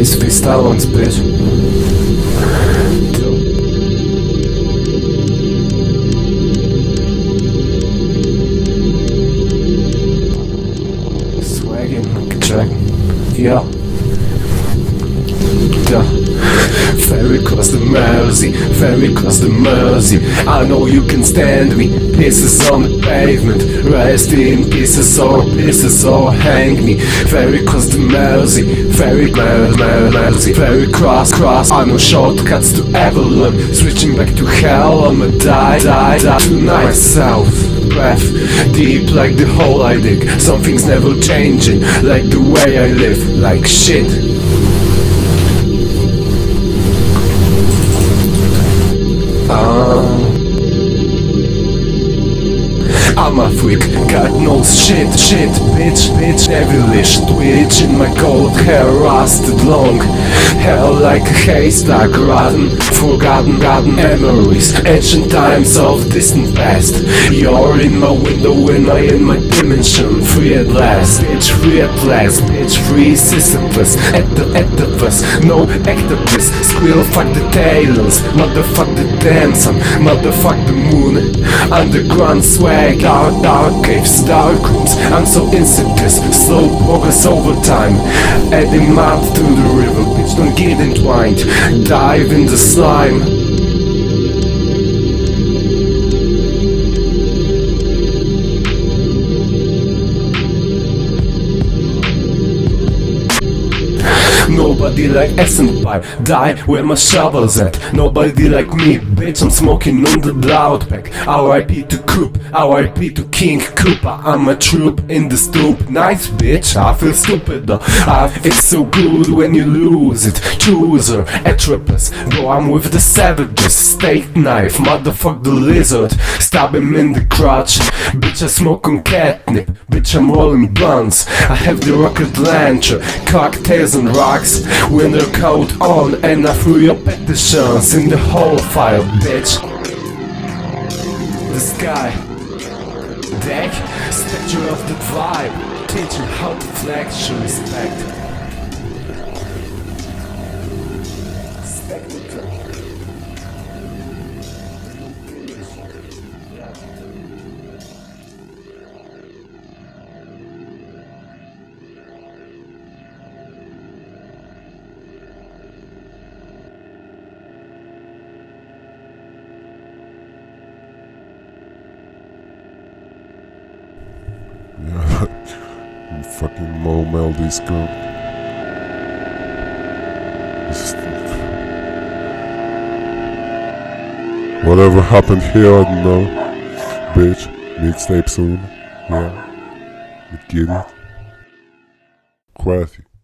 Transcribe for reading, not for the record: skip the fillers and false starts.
this freestyle on bitch. Swaggin' like a dragon. Yeah. Very close to mercy, very close to mercy. I know you can stand me. Pieces on the pavement, rest in pieces or hang me. Very close to mercy, very mercy. Very cross. I know shortcuts to ever learn. Switching back to hell, I'ma die tonight. Myself, breath deep like the hole I dig. Something's never changing, like the way I live, like shit. I'm a freak, God knows shit, bitch, devilish twitch in my cold hair, rusted long. Hell like a haystack, rotten, forgotten memories, ancient times of distant past. You're in my window when I in my dimension, free at last, bitch, free at last, bitch, free Sisyphus, at the first, no octopus, squeal, fuck the tailors, motherfuck the damson, motherfuck the moon, underground swag, dark caves, dark rooms. I'm so insidious, slow progress over time, adding mud to the river, bitch, don't get entwined, dive in the slime. Nobody like S&P, die where my shovel's at. Nobody like me, bitch, I'm smoking on the loud pack. R.I.P. to Coop, R.I.P. to King Koopa. I'm a troop in the stoop. Nice bitch, I feel stupid though. It's so good when you lose it. Chooser, Atropus, bro, I'm with the savages. Steak knife, motherfuck the lizard. Stab him in the crotch. Bitch, I smoke on catnip. Bitch, I'm rolling blunts. I have the rocket launcher, cocktails and rocks. Winter coat on, and I threw your petitions in the whole file, bitch. The sky, deck, statue of the vibe, teaching how to flex your respect. Yeah, fucking Mo Meldy's girl. Whatever happened here, I don't know. Bitch, mixtape soon. Yeah, you get it? Quasi.